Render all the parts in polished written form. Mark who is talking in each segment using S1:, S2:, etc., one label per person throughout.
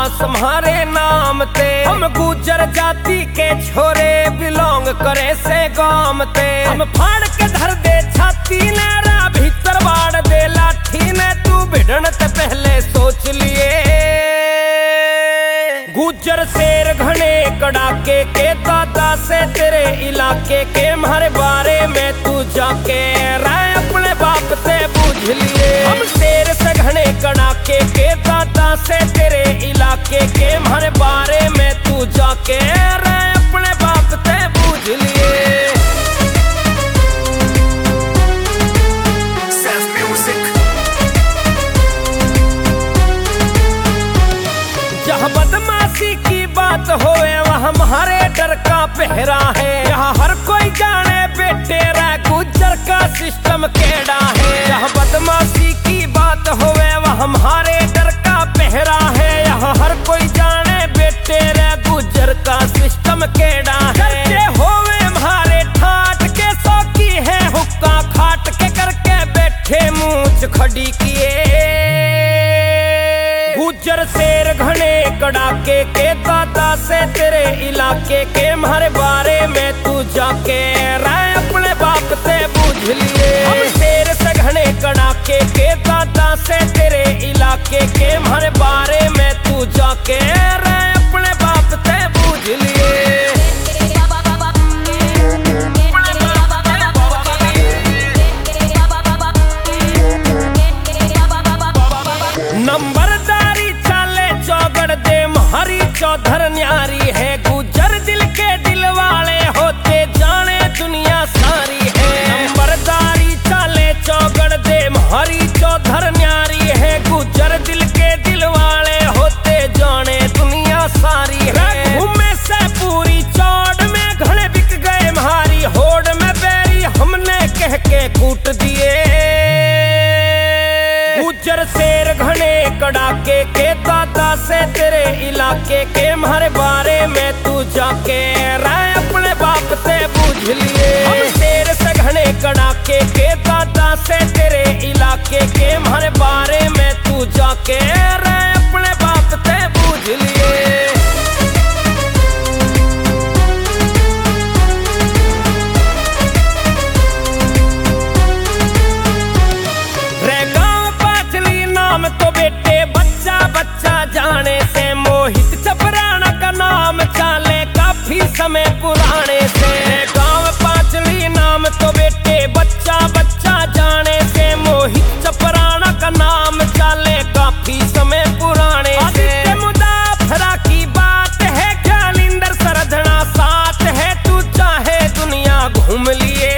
S1: विश्वास हमारे नाम ते। हम गुजर जाति के छोरे बिलोंग करे से गाम ते। हम फाड़ के धर दे छाती ने रा भीतर बाड़ दे लाठी ने। तू भिड़न ते पहले सोच लिए। गुजर शेर घने कड़ाके के दादा से तेरे इलाके के हमारे बारे में तू जाके राय अपने बाप से पूछ लिए। हम शेर से घने कड़ाके के दादा से तेरे इलाके के हमारे बारे में तू जाके राय अपने बाप से पूछ लिए। जहाँ बदमाशी की बात होए वहाँ हमारे डर का पहरा है। यहाँ हर कोई जाने बेटे रा गुजर का सिस्टम केड़ा है। यहाँ बदमाशी की बात होए वहाँ हमारे डर का पहरा है। यहाँ हर कोई जाने बेटे रा गुजर का सिस्टम केड़ा है। करके होवे हमारे ठाट के सौकी है हुक्का खाट के करके बैठे मूंछ खड़ी किए। गुजर शेर घने कड़ाके के दादा से तेरे इलाके के हमारे बारे में तू जाके राय अपने बाप से पूछ लिए। हम शेर से घने कड़ाके के दादा से तेरे इलाके के हमारे बारे में तू जाके राय अपने बाप से पूछ लिए। नंबरदारी चाले चौगड़ दे हरी चौधर न्यारी है। गुजर दिल के दिल वाले होते जाने दुनिया सारी है। नंबरदारी चाले चौगड़ दे हरी चौधर न्यारी है। गुजर दिल के दिल वाले होते जाने दुनिया सारी है। घूमे से पूरी चौड़ में घड़े बिक गए हमारी होड़ में बैरी हमने कह के कूट दिए। गुजर शेर घने कड़ाके के दादा से तेरे इलाके के हमारे बारे में तू जाके राय अपने बाप से पूछ लिए। हम शेर से घने कड़ाके के दादा से तेरे इलाके के हमारे बारे में तू जाके राय अपने बाप से पूछ लिए। तो बेटे बच्चा बच्चा जाने से मोहित चपराना का नाम चाले काफी समय पुराने से। गांव पांचली नाम तो बेटे बच्चा बच्चा जाने से मोहित चपराना का नाम चाले काफी समय पुराने से। मुदाफरा की बात है ख्यालिंदर सरधना साथ है तू चाहे दुनिया घूम लिए।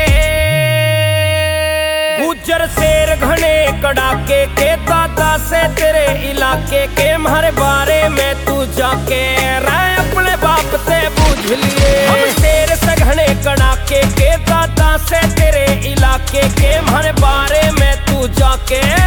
S1: गुजर शेर घने कड़ाके के दादा से तेरे इलाके के हमारे बारे में तू जाके राय अपने बाप से पूछ लिए। हम शेर से घने कड़ाके के दादा से तेरे इलाके के हमारे बारे में तू जाके